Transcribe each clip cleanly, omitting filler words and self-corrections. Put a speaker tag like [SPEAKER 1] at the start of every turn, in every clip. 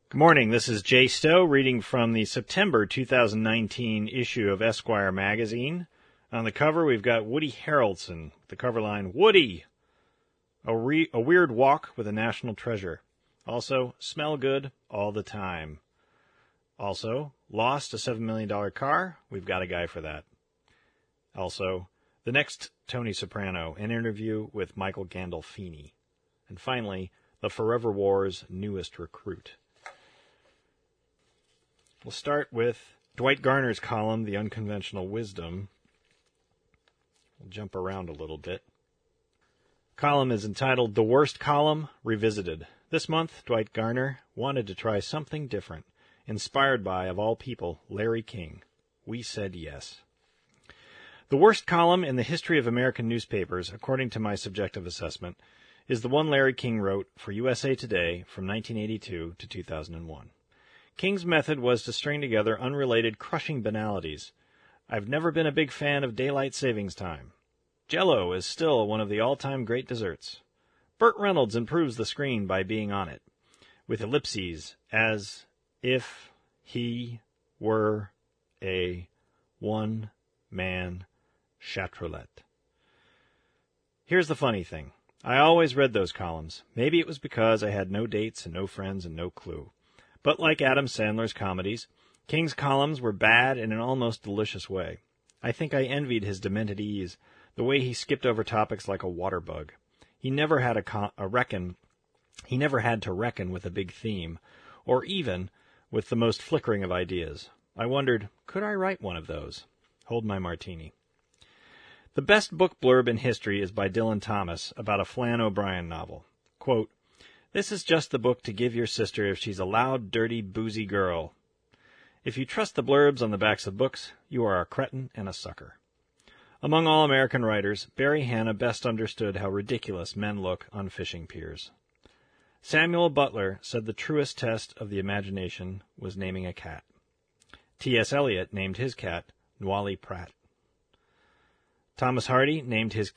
[SPEAKER 1] Good morning. This is Jay Stowe reading from the September 2019 issue of Esquire magazine. On the cover, we've got Woody Harrelson. The cover line, Woody! A weird walk with a national treasure. Also, smell good all the time. Also, lost a $7 million car. We've got a guy for that. Also, the next Tony Soprano, an interview with Michael Gandolfini. And finally, the Forever War's newest recruit. We'll start with Dwight Garner's column, The Unconventional Wisdom. We'll jump around a little bit. Column is entitled The Worst Column Revisited. This month, Dwight Garner wanted to try something different, inspired by, of all people, Larry King. We said yes. The worst column in the history of American newspapers, according to my subjective assessment, is the one Larry King wrote for USA Today from 1982 to 2001. King's method was to string together unrelated, crushing banalities. I've never been a big fan of daylight savings time. Jell-O is still one of the all-time great desserts. Burt Reynolds improves the screen by being on it, with ellipses, as if he were a one-man chatroulette. Here's the funny thing. I always read those columns. Maybe it was because I had no dates and no friends and no clue. But like Adam Sandler's comedies, King's columns were bad in an almost delicious way. I think I envied his demented ease, the way he skipped over topics like a water bug. He never had to reckon with a big theme, or even with the most flickering of ideas. I wondered, could I write one of those? Hold my martini. The best book blurb in history is by Dylan Thomas about a Flann O'Brien novel. Quote, "This is just the book to give your sister if she's a loud, dirty, boozy girl. If you trust the blurbs on the backs of books, you are a cretin and a sucker." Among all American writers, Barry Hannah best understood how ridiculous men look on fishing piers. Samuel Butler said the truest test of the imagination was naming a cat. T.S. Eliot named his cat Nwali Pratt. Thomas Hardy named his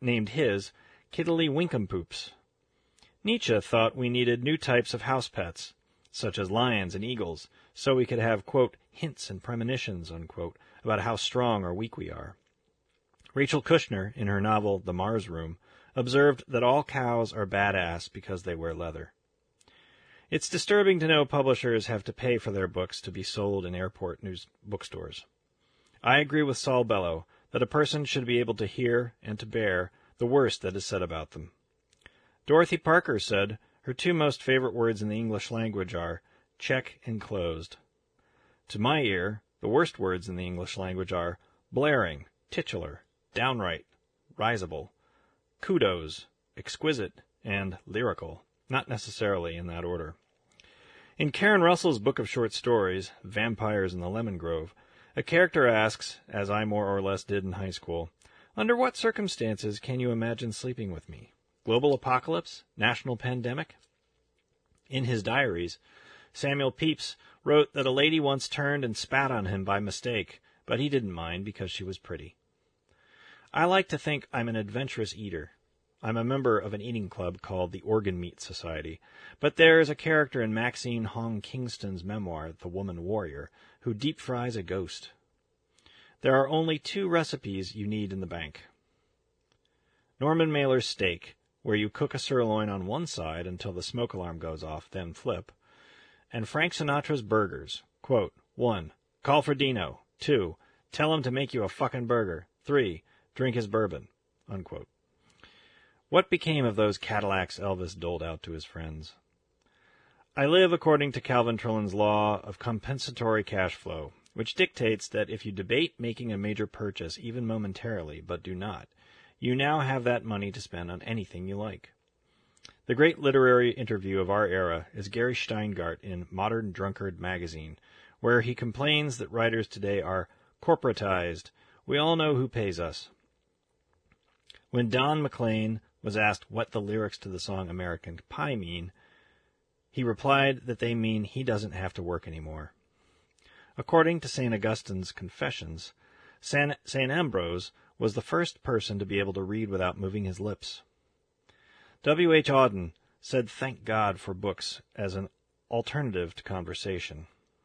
[SPEAKER 1] Kiddly Winkumpoops. Nietzsche thought we needed new types of house pets, such as lions and eagles, so we could have, quote, hints and premonitions, unquote, about how strong or weak we are. Rachel Kushner, in her novel The Mars Room, observed that all cows are badass because they wear leather. It's disturbing to know publishers have to pay for their books to be sold in airport news bookstores. I agree with Saul Bellow that a person should be able to hear and to bear the worst that is said about them. Dorothy Parker said her two most favorite words in the English language are check and closed. To my ear, the worst words in the English language are blaring, titular, downright, risible, kudos, exquisite, and lyrical, not necessarily in that order. In Karen Russell's book of short stories, Vampires in the Lemon Grove, a character asks, as I more or less did in high school, under what circumstances can you imagine sleeping with me? Global apocalypse? National pandemic? In his diaries, Samuel Pepys wrote that a lady once turned and spat on him by mistake, but he didn't mind because she was pretty. I like to think I'm an adventurous eater. I'm a member of an eating club called the Organ Meat Society, but there is a character in Maxine Hong Kingston's memoir, The Woman Warrior, who deep fries a ghost. There are only two recipes you need in the bank. Norman Mailer's steak, where you cook a sirloin on one side until the smoke alarm goes off, then flip, and Frank Sinatra's burgers. Quote, 1. Call for Dino. 2. Tell him to make you a fucking burger. 3. Drink his bourbon. Unquote. What became of those Cadillacs Elvis doled out to his friends? I live according to Calvin Trillin's law of compensatory cash flow, which dictates that if you debate making a major purchase even momentarily, but do not, you now have that money to spend on anything you like. The great literary interview of our era is Gary Steingart in Modern Drunkard magazine, where he complains that writers today are corporatized. We all know who pays us. When Don McLean was asked what the lyrics to the song American Pie mean, he replied that they mean he doesn't have to work anymore. According to St. Augustine's Confessions, St. Ambrose was the first person to be able to read without moving his lips. W. H. Auden said thank God for books as an alternative to conversation.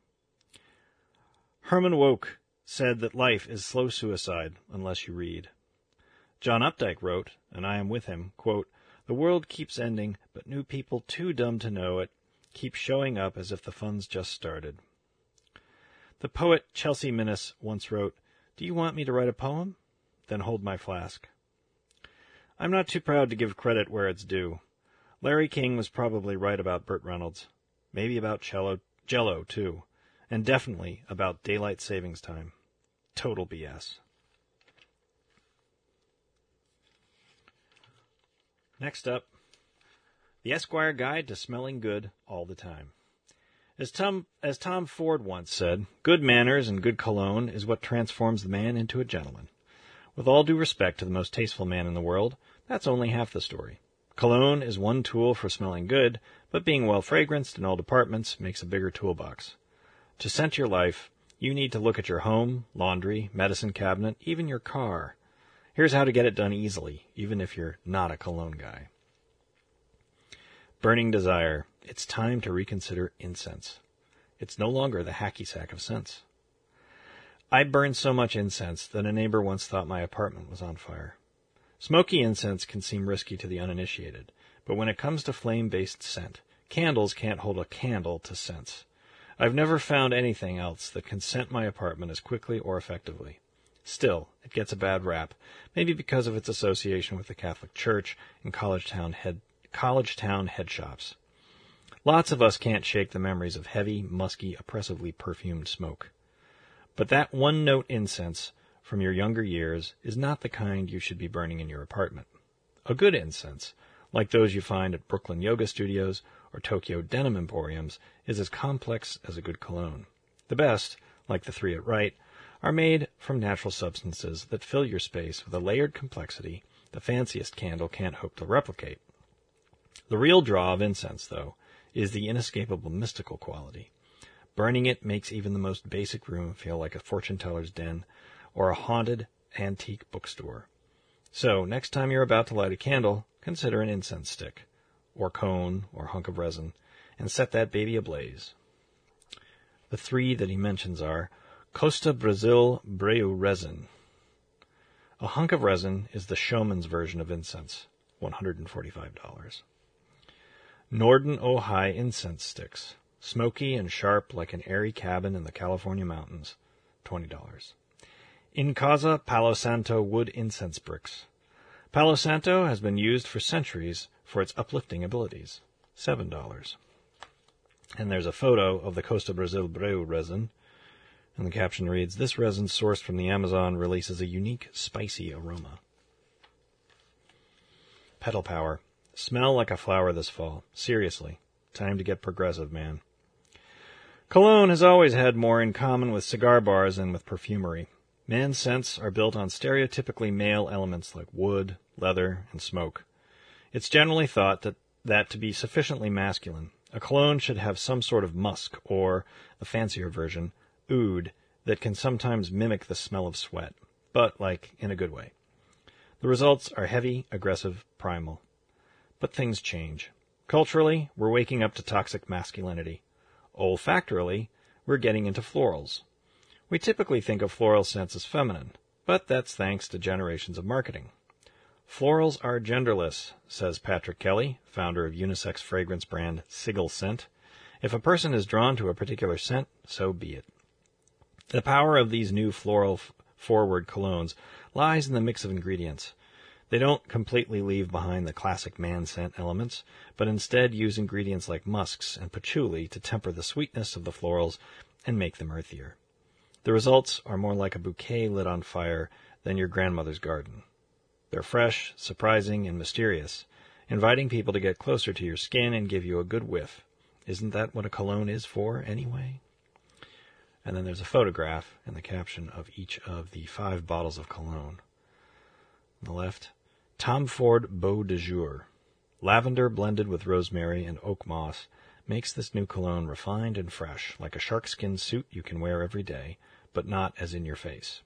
[SPEAKER 1] Herman Wouk said that life is slow suicide unless you read. John Updike wrote, and I am with him, quote, "The world keeps ending, but new people too dumb to know it keep showing up as if the fun's just started." The poet Chelsea Minnis once wrote, "Do you want me to write a poem? Then hold my flask." I'm not too proud to give credit where it's due. Larry King was probably right about Burt Reynolds, maybe about Jell-O too, and definitely about daylight savings time. Total BS. Next up, the Esquire Guide to Smelling Good All the Time. As Tom Ford once said, good manners and good cologne is what transforms the man into a gentleman. With all due respect to the most tasteful man in the world, that's only half the story. Cologne is one tool for smelling good, but being well fragranced in all departments makes a bigger toolbox. To scent your life, you need to look at your home, laundry, medicine cabinet, even your car. Here's how to get it done easily, even if you're not a cologne guy. Burning desire. It's time to reconsider incense. It's no longer the hacky sack of scents. I burn so much incense that a neighbor once thought my apartment was on fire. Smoky incense can seem risky to the uninitiated, but when it comes to flame-based scent, candles can't hold a candle to scents. I've never found anything else that can scent my apartment as quickly or effectively. Still, it gets a bad rap, maybe because of its association with the Catholic Church and college town head shops. Lots of us can't shake the memories of heavy, musky, oppressively perfumed smoke. But that one-note incense from your younger years is not the kind you should be burning in your apartment. A good incense, like those you find at Brooklyn Yoga Studios or Tokyo Denim Emporiums, is as complex as a good cologne. The best, like the three at Wright, are made from natural substances that fill your space with a layered complexity the fanciest candle can't hope to replicate. The real draw of incense, though, is the inescapable mystical quality. Burning it makes even the most basic room feel like a fortune-teller's den or a haunted antique bookstore. So, next time you're about to light a candle, consider an incense stick, or cone, or hunk of resin, and set that baby ablaze. The three that he mentions are Costa Brazil Breu resin. A hunk of resin is the showman's version of incense, $145. Norden Ojai incense sticks, smoky and sharp like an airy cabin in the California mountains, $20. In Casa Palo Santo wood incense bricks. Palo Santo has been used for centuries for its uplifting abilities, $7. And there's a photo of the Costa Brazil Breu resin, and the caption reads, "This resin sourced from the Amazon releases a unique, spicy aroma." Petal Power. Smell like a flower this fall. Seriously. Time to get progressive, man. Cologne has always had more in common with cigar bars than with perfumery. Man's scents are built on stereotypically male elements like wood, leather, and smoke. It's generally thought that to be sufficiently masculine, a cologne should have some sort of musk, or, the fancier version, oud, that can sometimes mimic the smell of sweat, but, in a good way. The results are heavy, aggressive, primal. But things change. Culturally, we're waking up to toxic masculinity. Olfactorily, we're getting into florals. We typically think of floral scents as feminine, but that's thanks to generations of marketing. Florals are genderless, says Patrick Kelly, founder of unisex fragrance brand Sigil Scent. If a person is drawn to a particular scent, so be it. The power of these new floral-forward colognes lies in the mix of ingredients. They don't completely leave behind the classic man scent elements, but instead use ingredients like musks and patchouli to temper the sweetness of the florals and make them earthier. The results are more like a bouquet lit on fire than your grandmother's garden. They're fresh, surprising, and mysterious, inviting people to get closer to your skin and give you a good whiff. Isn't that what a cologne is for, anyway? And then there's a photograph and the caption of each of the 5 bottles of cologne. On the left, Tom Ford Beau de Jour. Lavender blended with rosemary and oak moss makes this new cologne refined and fresh, like a sharkskin suit you can wear every day, but not as in your face.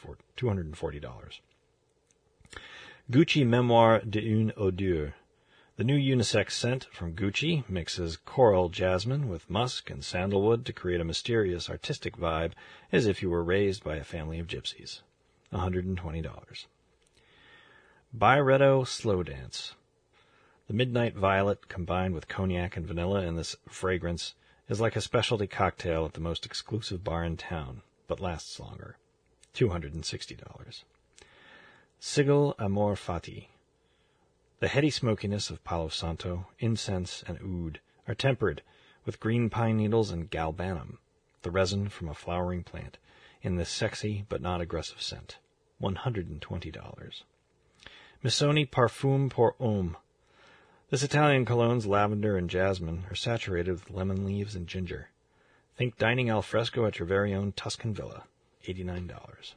[SPEAKER 1] $240. Gucci Memoire d'une Odeur. The new unisex scent from Gucci mixes coral jasmine with musk and sandalwood to create a mysterious artistic vibe as if you were raised by a family of gypsies. $120. Byredo Slow Dance. The midnight violet combined with cognac and vanilla in this fragrance is like a specialty cocktail at the most exclusive bar in town, but lasts longer. $260. Sigil Amor Fati. The heady smokiness of Palo Santo, incense, and oud are tempered with green pine needles and galbanum, the resin from a flowering plant, in this sexy but not aggressive scent. $120. Missoni Parfum pour Homme. This Italian cologne's lavender and jasmine are saturated with lemon leaves and ginger. Think dining al fresco at your very own Tuscan villa. $89.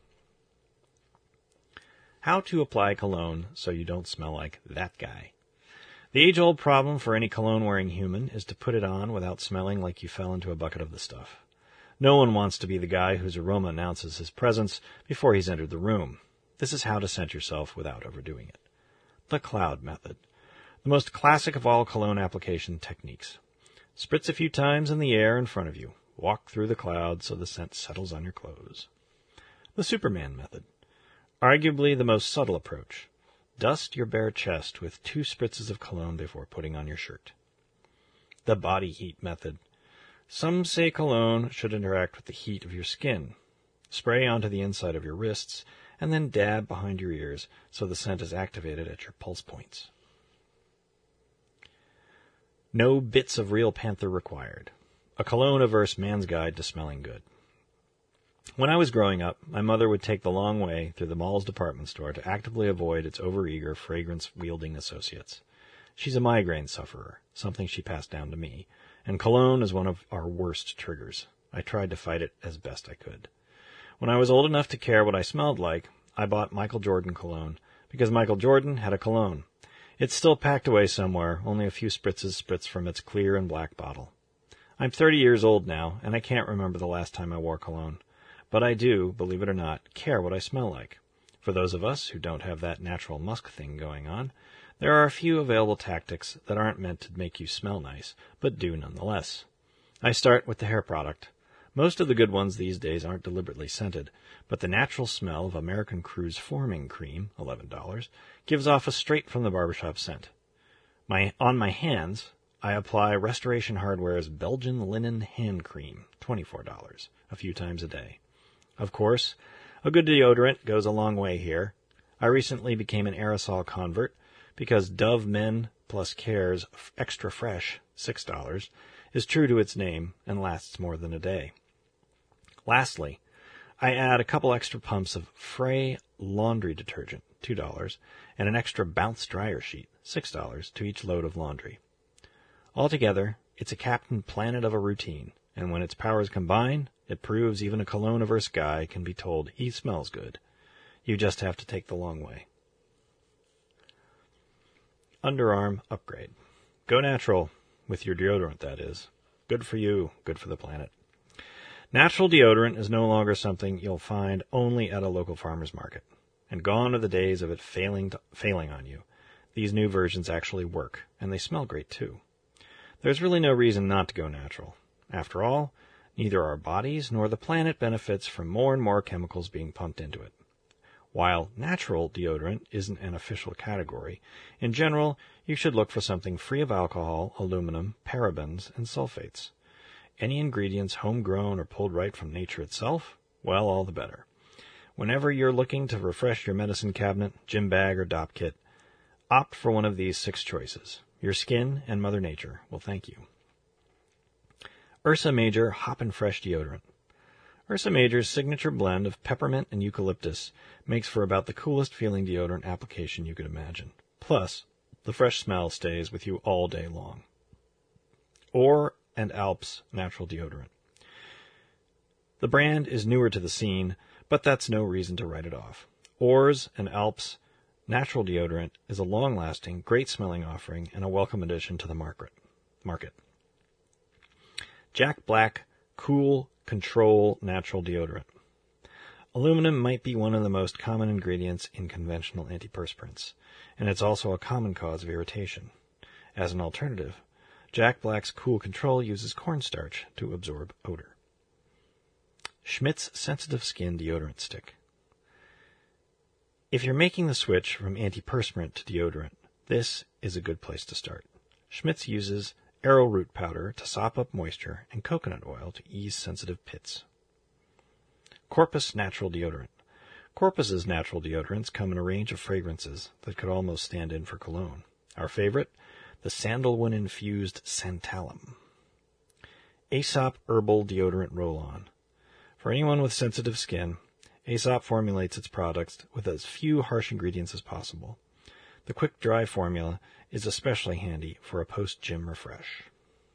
[SPEAKER 1] How to apply cologne so you don't smell like that guy. The age-old problem for any cologne-wearing human is to put it on without smelling like you fell into a bucket of the stuff. No one wants to be the guy whose aroma announces his presence before he's entered the room. This is how to scent yourself without overdoing it. The cloud method. The most classic of all cologne application techniques. Spritz a few times in the air in front of you. Walk through the clouds so the scent settles on your clothes. The Superman method. Arguably the most subtle approach. Dust your bare chest with 2 spritzes of cologne before putting on your shirt. The body heat method. Some say cologne should interact with the heat of your skin. Spray onto the inside of your wrists, and then dab behind your ears so the scent is activated at your pulse points. No bits of real panther required. A cologne-averse man's guide to smelling good. When I was growing up, my mother would take the long way through the mall's department store to actively avoid its overeager, fragrance-wielding associates. She's a migraine sufferer, something she passed down to me, and cologne is one of our worst triggers. I tried to fight it as best I could. When I was old enough to care what I smelled like, I bought Michael Jordan cologne, because Michael Jordan had a cologne. It's still packed away somewhere, only a few spritzes spritz from its clear and black bottle. I'm 30 years old now, and I can't remember the last time I wore cologne. But I do, believe it or not, care what I smell like. For those of us who don't have that natural musk thing going on, there are a few available tactics that aren't meant to make you smell nice, but do nonetheless. I start with the hair product. Most of the good ones these days aren't deliberately scented, but the natural smell of American Crew's Forming Cream, $11, gives off a straight-from-the-barbershop scent. On my hands, I apply Restoration Hardware's Belgian Linen Hand Cream, $24, a few times a day. Of course, a good deodorant goes a long way here. I recently became an aerosol convert because Dove Men Plus Care's Extra Fresh, $6, is true to its name and lasts more than a day. Lastly, I add a couple extra pumps of Frey laundry detergent, $2, and an extra Bounce dryer sheet, $6, to each load of laundry. Altogether, it's a Captain Planet of a routine, and when its powers combine, it proves even a cologne-averse guy can be told he smells good. You just have to take the long way. Underarm upgrade. Go natural, with your deodorant, that is. Good for you, good for the planet. Natural deodorant is no longer something you'll find only at a local farmer's market. And gone are the days of it failing on you. These new versions actually work, and they smell great too. There's really no reason not to go natural. After all, neither our bodies nor the planet benefits from more and more chemicals being pumped into it. While natural deodorant isn't an official category, in general, you should look for something free of alcohol, aluminum, parabens, and sulfates. Any ingredients homegrown or pulled right from nature itself? Well, all the better. Whenever you're looking to refresh your medicine cabinet, gym bag, or DOP kit, opt for one of these 6 choices. Your skin and Mother Nature will thank you. Ursa Major Hoppin' Fresh Deodorant. Ursa Major's signature blend of peppermint and eucalyptus makes for about the coolest feeling deodorant application you could imagine. Plus, the fresh smell stays with you all day long. Or and Alps Natural Deodorant. The brand is newer to the scene, but that's no reason to write it off. Oars and Alps Natural Deodorant is a long-lasting, great-smelling offering and a welcome addition to the market. Jack Black Cool Control Natural Deodorant. Aluminum might be one of the most common ingredients in conventional antiperspirants, and it's also a common cause of irritation. As an alternative, Jack Black's Cool Control uses cornstarch to absorb odor. Schmidt's Sensitive Skin Deodorant Stick. If you're making the switch from antiperspirant to deodorant, this is a good place to start. Schmidt's uses arrowroot powder to sop up moisture and coconut oil to ease sensitive pits. Corpus Natural Deodorant. Corpus's natural deodorants come in a range of fragrances that could almost stand in for cologne. Our favorite, the sandalwood-infused Santalum. Aesop Herbal Deodorant Roll-On. For anyone with sensitive skin, Aesop formulates its products with as few harsh ingredients as possible. The quick dry formula is especially handy for a post-gym refresh.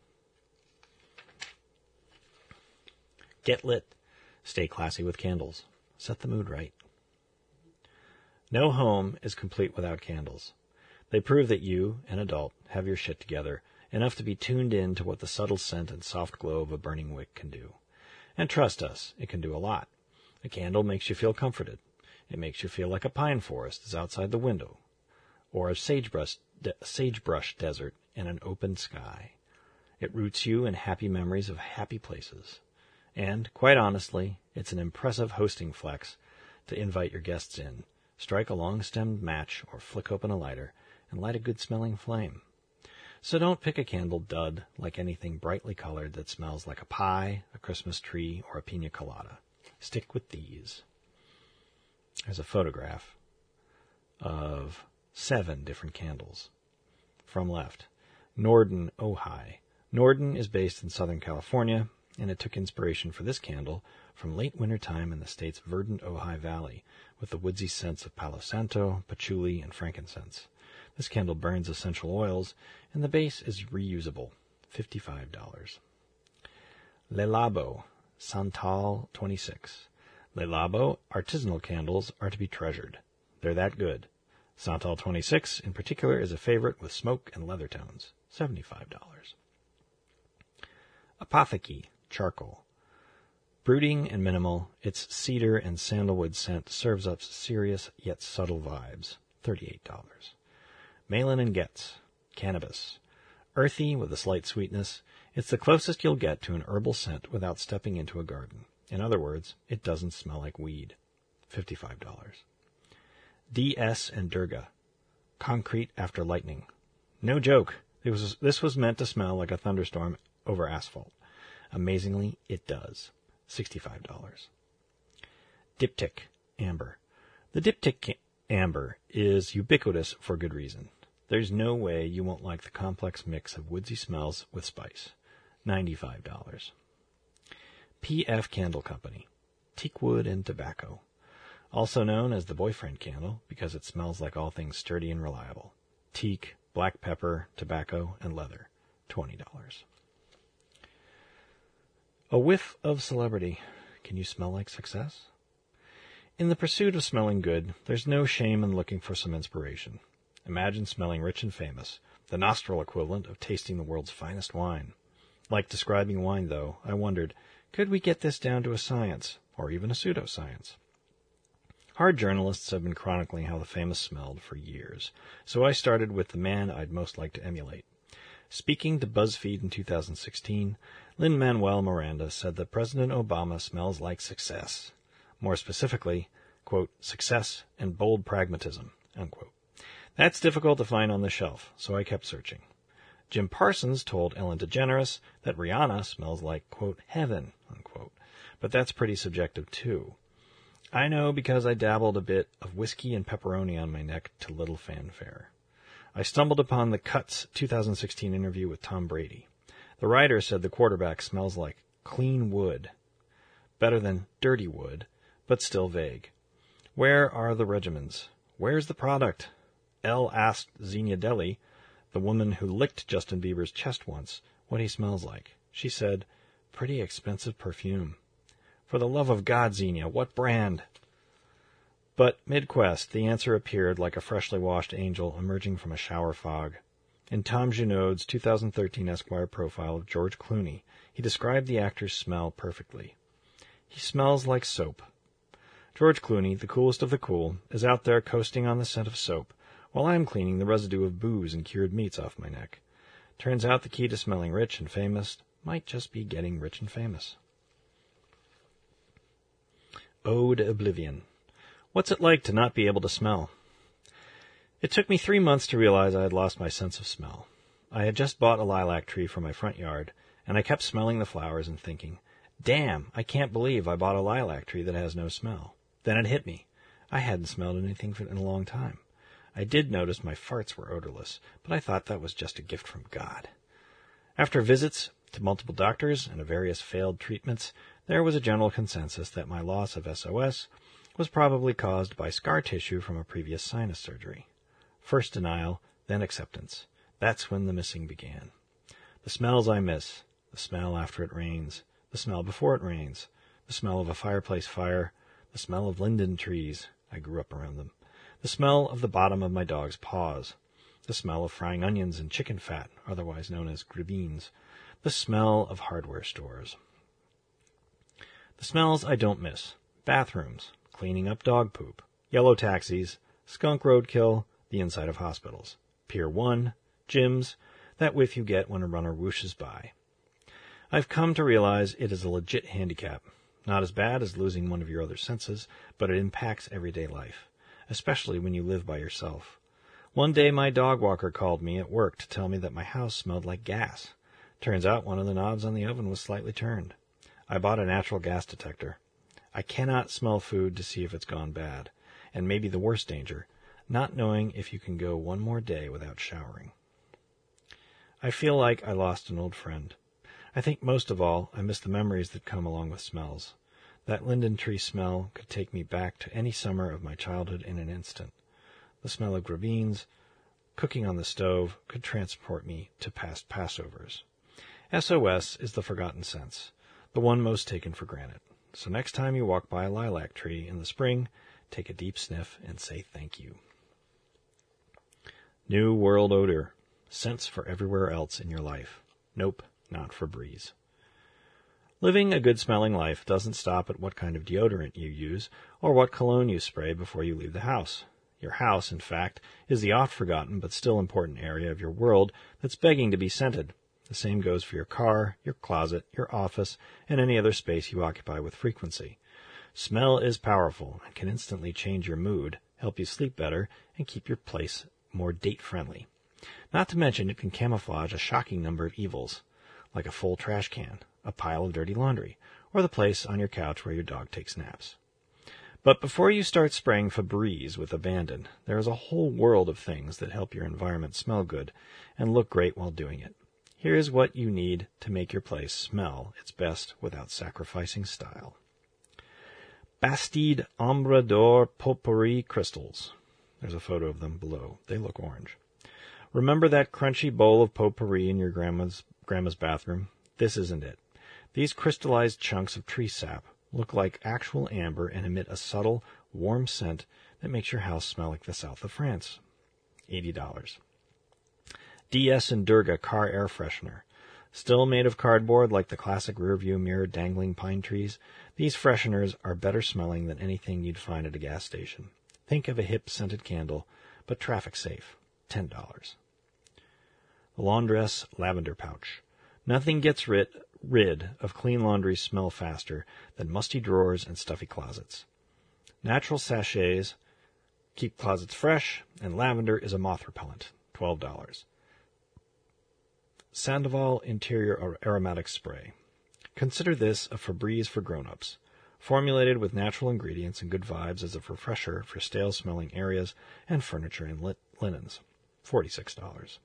[SPEAKER 1] Get lit. Stay classy with candles. Set the mood right. No home is complete without candles. They prove that you, an adult, have your shit together, enough to be tuned in to what the subtle scent and soft glow of a burning wick can do. And trust us, it can do a lot. A candle makes you feel comforted. It makes you feel like a pine forest is outside the window, or a sagebrush desert in an open sky. It roots you in happy memories of happy places. And, quite honestly, it's an impressive hosting flex to invite your guests in, strike a long-stemmed match or flick open a lighter, and light a good-smelling flame. So don't pick a candle dud like anything brightly colored that smells like a pie, a Christmas tree, or a pina colada. Stick with these. There's a photograph of 7 different candles. From left, Norden Ojai. Norden is based in Southern California, and it took inspiration for this candle from late winter time in the state's verdant Ojai Valley, with the woodsy scents of Palo Santo, patchouli, and frankincense. This candle burns essential oils, and the base is reusable. $55. Le Labo Santal 26. Le Labo artisanal candles are to be treasured. They're that good. Santal 26, in particular, is a favorite with smoke and leather tones. $75. Apotheke Charcoal. Brooding and minimal, its cedar and sandalwood scent serves up serious yet subtle vibes. $38. Malin and Getz. Cannabis. Earthy with a slight sweetness, it's the closest you'll get to an herbal scent without stepping into a garden. In other words, it doesn't smell like weed. $55. DS and Durga. Concrete After Lightning. No joke. This was meant to smell like a thunderstorm over asphalt. Amazingly, it does. $65. Diptyque Amber. The Diptyque Amber is ubiquitous for good reason. There's no way you won't like the complex mix of woodsy smells with spice. $95. P.F. Candle Company. Teakwood and Tobacco. Also known as the boyfriend candle because it smells like all things sturdy and reliable. Teak, black pepper, tobacco, and leather. $20. A whiff of celebrity. Can you smell like success? In the pursuit of smelling good, there's no shame in looking for some inspiration. Imagine smelling rich and famous, the nostril equivalent of tasting the world's finest wine. Like describing wine, though, I wondered, could we get this down to a science, or even a pseudoscience? Hard journalists have been chronicling how the famous smelled for years, so I started with the man I'd most like to emulate. Speaking to BuzzFeed in 2016, Lin-Manuel Miranda said that President Obama smells like success. More specifically, quote, success and bold pragmatism, unquote. That's difficult to find on the shelf, so I kept searching. Jim Parsons told Ellen DeGeneres that Rihanna smells like, quote, heaven, unquote. But that's pretty subjective, too. I know because I dabbled a bit of whiskey and pepperoni on my neck to little fanfare. I stumbled upon the Cuts 2016 interview with Tom Brady. The writer said the quarterback smells like clean wood. Better than dirty wood, but still vague. Where are the regimens? Where's the product? Elle asked Xenia Deli, the woman who licked Justin Bieber's chest once, what he smells like. She said, pretty expensive perfume. For the love of God, Xenia, what brand? But mid-quest, the answer appeared like a freshly washed angel emerging from a shower fog. In Tom Junod's 2013 Esquire profile of George Clooney, he described the actor's smell perfectly. He smells like soap. George Clooney, the coolest of the cool, is out there coasting on the scent of soap, while I'm cleaning the residue of booze and cured meats off my neck. Turns out the key to smelling rich and famous might just be getting rich and famous. Ode Oblivion. What's it like to not be able to smell? It took me 3 months to realize I had lost my sense of smell. I had just bought a lilac tree for my front yard, and I kept smelling the flowers and thinking, damn, I can't believe I bought a lilac tree that has no smell. Then it hit me. I hadn't smelled anything in a long time. I did notice my farts were odorless, but I thought that was just a gift from God. After visits to multiple doctors and various failed treatments, there was a general consensus that my loss of SOS was probably caused by scar tissue from a previous sinus surgery. First denial, then acceptance. That's when the missing began. The smells I miss, the smell after it rains, the smell before it rains, the smell of a fireplace fire, the smell of linden trees, I grew up around them, the smell of the bottom of my dog's paws, the smell of frying onions and chicken fat, otherwise known as gribenes, the smell of hardware stores. The smells I don't miss: bathrooms, cleaning up dog poop, yellow taxis, skunk roadkill, the inside of hospitals, Pier 1, gyms, that whiff you get when a runner whooshes by. I've come to realize it is a legit handicap. Not as bad as losing one of your other senses, but it impacts everyday life, especially when you live by yourself. One day my dog walker called me at work to tell me that my house smelled like gas. Turns out one of the knobs on the oven was slightly turned. I bought a natural gas detector. I cannot smell food to see if it's gone bad, and maybe the worst danger, not knowing if you can go one more day without showering. I feel like I lost an old friend. I think most of all, I miss the memories that come along with smells. That linden tree smell could take me back to any summer of my childhood in an instant. The smell of gribenes, cooking on the stove, could transport me to past Passovers. SOS is the forgotten sense, the one most taken for granted. So next time you walk by a lilac tree in the spring, take a deep sniff and say thank you. New world odor. Scents for everywhere else in your life. Nope, not for Breeze. Living a good-smelling life doesn't stop at what kind of deodorant you use or what cologne you spray before you leave the house. Your house, in fact, is the oft-forgotten but still important area of your world that's begging to be scented. The same goes for your car, your closet, your office, and any other space you occupy with frequency. Smell is powerful and can instantly change your mood, help you sleep better, and keep your place more date-friendly. Not to mention it can camouflage a shocking number of evils, like a full trash can, a pile of dirty laundry, or the place on your couch where your dog takes naps. But before you start spraying Febreze with abandon, there is a whole world of things that help your environment smell good and look great while doing it. Here's what you need to make your place smell its best without sacrificing style. Bastide Ombre d'Or Potpourri Crystals. There's a photo of them below. They look orange. Remember that crunchy bowl of potpourri in your grandma's bathroom? This isn't it. These crystallized chunks of tree sap look like actual amber and emit a subtle, warm scent that makes your house smell like the south of France. $80. DS and Durga car air freshener. Still made of cardboard like the classic rearview mirror dangling pine trees, these fresheners are better smelling than anything you'd find at a gas station. Think of a hip scented candle, but traffic safe. $10. The Laundress lavender pouch. Nothing gets rid of clean laundry smell faster than musty drawers and stuffy closets. Natural sachets keep closets fresh, and lavender is a moth repellent. $12. Sandoval Interior Aromatic Spray. Consider this a Febreze for grown-ups, formulated with natural ingredients and good vibes as a refresher for stale-smelling areas and furniture and linens. $46.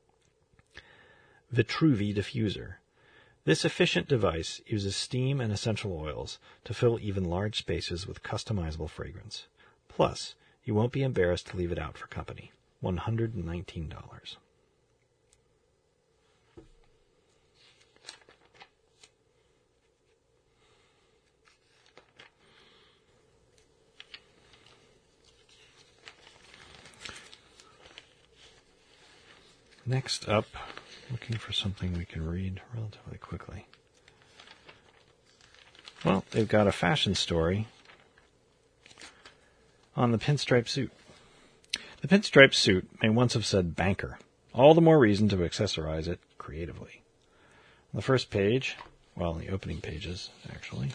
[SPEAKER 1] Vitruvi Diffuser. This efficient device uses steam and essential oils to fill even large spaces with customizable fragrance. Plus, you won't be embarrassed to leave it out for company. $119. Next up, looking for something we can read relatively quickly. Well, they've got a fashion story on the pinstripe suit. The pinstripe suit may once have said banker, All the more reason to accessorize it creatively. On the first page, well, the opening pages, actually,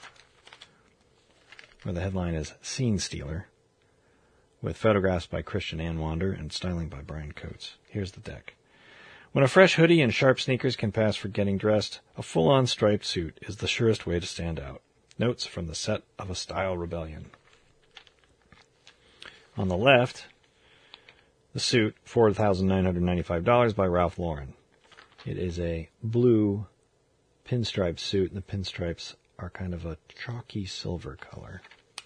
[SPEAKER 1] where the headline is Scene Stealer, with photographs by Christian Anwander and styling by Brian Coates. Here's the deck. When a fresh hoodie and sharp sneakers can pass for getting dressed, a full-on striped suit is the surest way to stand out. Notes from the set of A Style Rebellion. On the left, the suit, $4,995 by Ralph Lauren. It is a blue pinstripe suit, and the pinstripes are kind of a chalky silver color.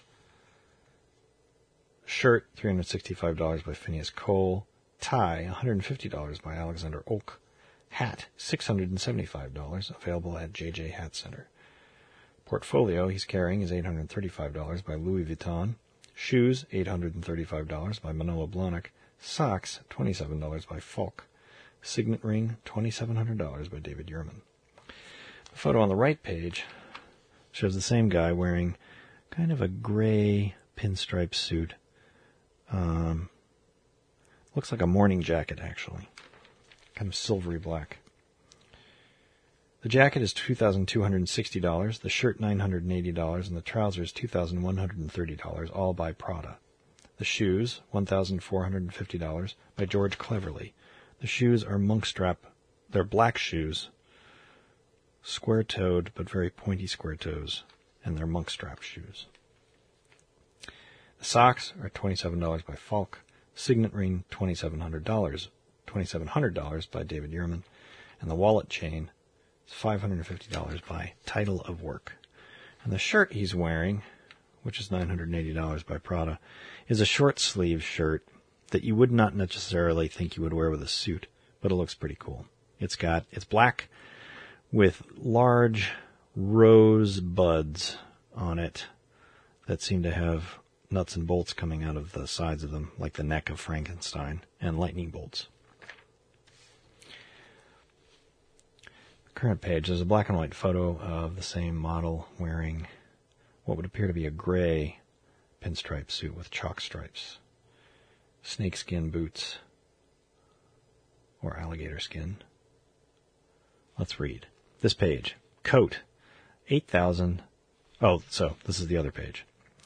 [SPEAKER 1] Shirt, $365 by Phineas Cole. Tie, $150 by Alexander Oak. Hat, $675, available at JJ Hat Center. Portfolio he's carrying is $835 by Louis Vuitton. Shoes, $835 by Manolo Blahnik. Socks, $27 by Falk. Signet ring, $2,700 by David Yurman. The photo on the right page shows the same guy wearing kind of a gray pinstripe suit. Looks like a morning jacket, actually. Kind of silvery black. The jacket is $2,260, the shirt $980, and the trousers $2,130, all by Prada. The shoes, $1,450, by George Cleverly. The shoes are monk strap. They're black shoes, square-toed, but very pointy square toes, and they're monk strap shoes. The socks are $27 by Falk. Signet ring, $2,700 by David Yurman, and the wallet chain is $550 by Title of Work. And the shirt he's wearing, which is $980 by Prada, is a short-sleeve shirt that you would not necessarily think you would wear with a suit, but it looks pretty cool. It's black with large rose buds on it that seem to have nuts and bolts coming out of the sides of them, like the neck of Frankenstein, and lightning bolts. The current page, there's a black and white photo of the same model wearing what would appear to be a gray pinstripe suit with chalk stripes, snakeskin boots, or alligator skin. Let's read. This page, coat, $8,000. Oh, so this is the other page.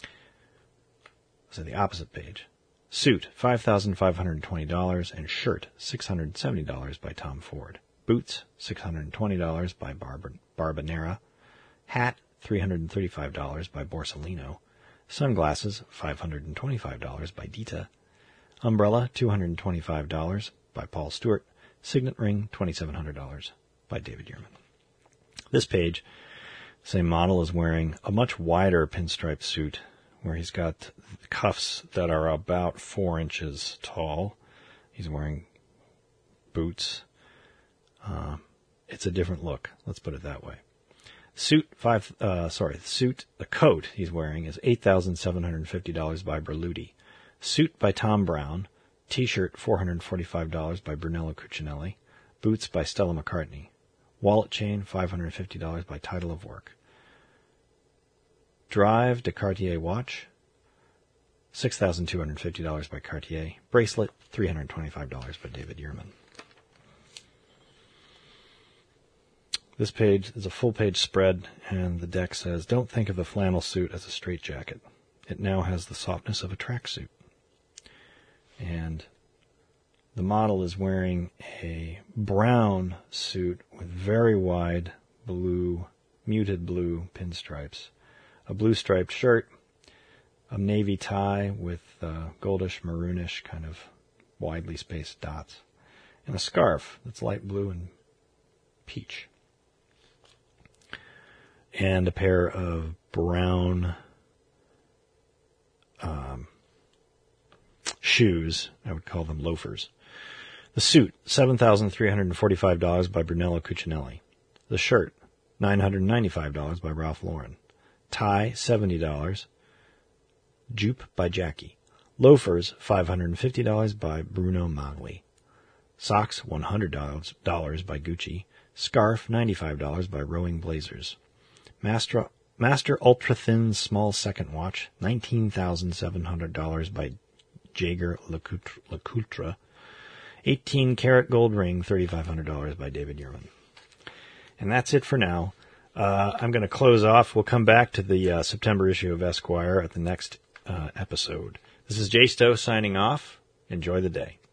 [SPEAKER 1] So the opposite page. Suit, $5,520, and shirt, $670 by Tom Ford. Boots, $620 by Barbanera. Hat, $335 by Borsalino. Sunglasses, $525 by Dita. Umbrella, $225 by Paul Stewart. Signet ring, $2,700 by David Yurman. This page, same model, is wearing a much wider pinstripe suit where he's got cuffs that are about 4 inches tall. He's wearing boots. It's a different look. Let's put it that way. The coat he's wearing is $8,750 by Berluti. Suit by Tom Brown. T-shirt, $445 by Brunello Cucinelli. Boots by Stella McCartney. Wallet chain, $550 by Title of Work. Drive de Cartier watch, $6,250 by Cartier. Bracelet, $325 by David Yurman. This page is a full-page spread, and the deck says, "Don't think of the flannel suit as a straitjacket. It now has the softness of a tracksuit." And the model is wearing a brown suit with very wide blue, muted blue pinstripes. A blue striped shirt, a navy tie with goldish, maroonish, kind of widely spaced dots, and a scarf that's light blue and peach. And a pair of brown shoes. I would call them loafers. The suit, $7,345 by Brunello Cucinelli. The shirt, $995 by Ralph Lauren. Tie, $70. Jupe by Jackie. Loafers, $550 by Bruno Magli. Socks, $100 by Gucci. Scarf, $95 by Rowing Blazers. Master ultra-thin small second watch, $19,700 by Jaeger LeCoultre. 18-karat gold ring, $3,500 by David Yurman. And that's it for now. I'm going to close off. We'll come back to the September issue of Esquire at the next episode. This is Jay Stowe signing off. Enjoy the day.